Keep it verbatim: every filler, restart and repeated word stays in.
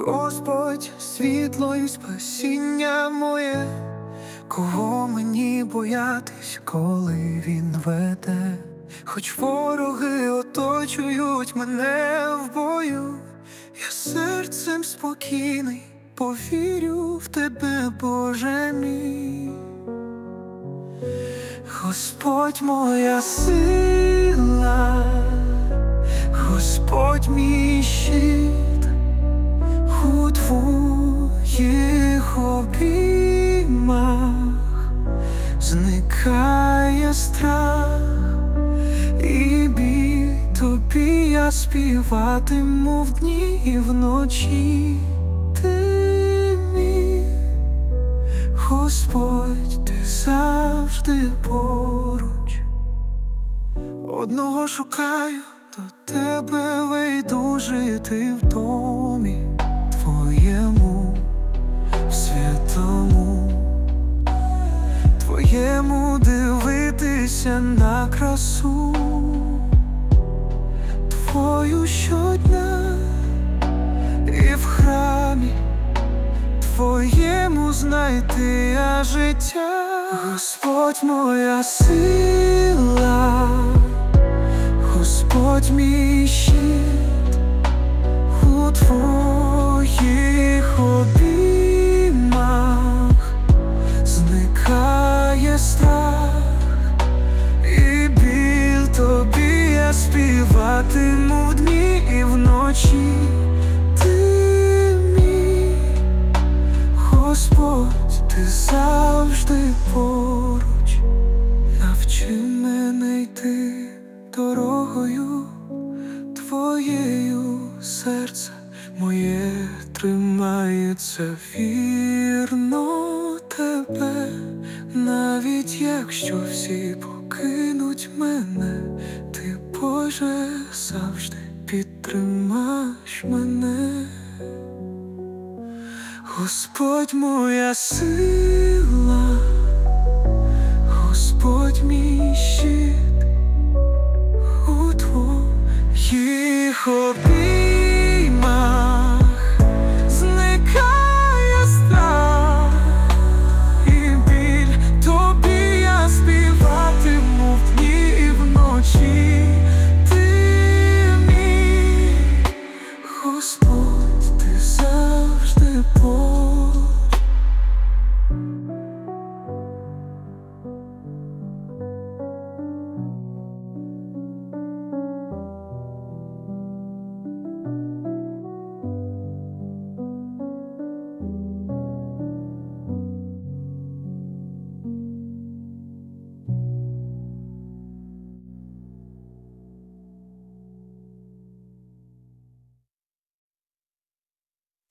Господь, світло і спасіння моє, кого мені боятись, коли він веде? Хоч вороги оточують мене в бою, я серцем спокійний, повірю в тебе, Боже мій. Господь моя сила, Господь мій щит, у твоїх обіймах зникає страх і біль. Тобі я співатиму вдні і вночі. Ти мій Господь, ти завжди поруч. Одного шукаю, до тебе вийду жити в домі твоєму святому, твоєму дивитися на красу твою щодня, і в храмі твоєму знайти я життя. Господь моя сила, Господь мій щит, у твоїх обіймах зникає страх і біль. Тобі я співатиму вдні і вночі. Ти мій Господь, ти завжди поруч. Навчи мене йти дорогою твоєю, серце моє тримається вірно тебе. Навіть якщо всі покинуть мене, ти, Боже, завжди підтримаєш мене. Господь моя сила, Господь мій щит,